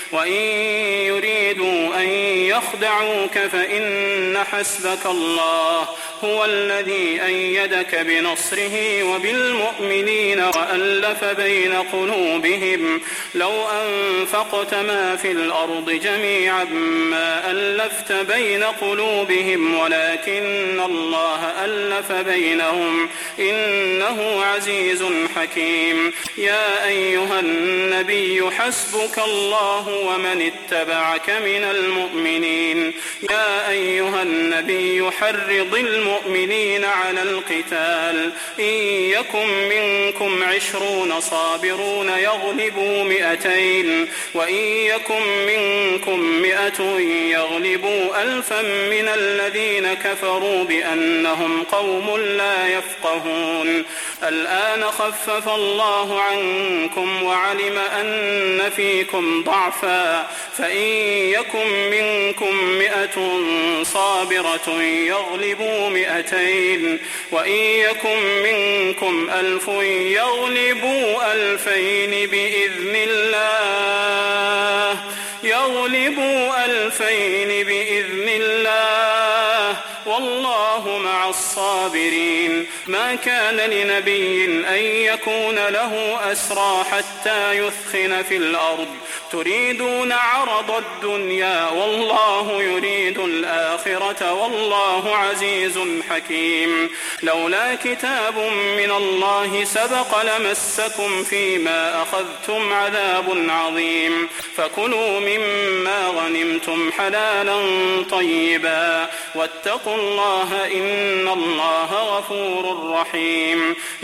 وإن يريدوا أن يخدعوك فإن حسبك الله هو الذي أيدك بنصره وبالمؤمنين وألف بين قلوبهم لو أنفقت ما في الأرض جميعا ما ألفت بين قلوبهم ولكن الله ألف بينهم إنه عزيز حكيم. يا أيها النبي حسبك الله ومن اتبعك من المؤمنين. يا أيها النبي حرض المؤمنين على القتال إن يكن منكم 20 صابرون يغلبوا 200 وإن يكن منكم 100 يغلبوا 1000 من الذين كفروا بأنهم قوم لا يفقهون. الآن خفف الله عنكم وعلم أن فيكم ضعفا فإن يكن منكم 100 صابرة يغلبوا 200 وإن يكن منكم 1000 يغلبوا 2000 بإذن الله والله مع الصابرين. ما كان لنبي أن يكون له أسرى حتى يثخن في الأرض تريدون عرض الدنيا والله يريد الآخرة والله عزيز حكيم. لولا كتاب من الله سبق لمسكم فيما أخذتم عذاب عظيم فكلوا مما غنمتم حلالا طيبا واتقوا الله إن الله غفور رحيم.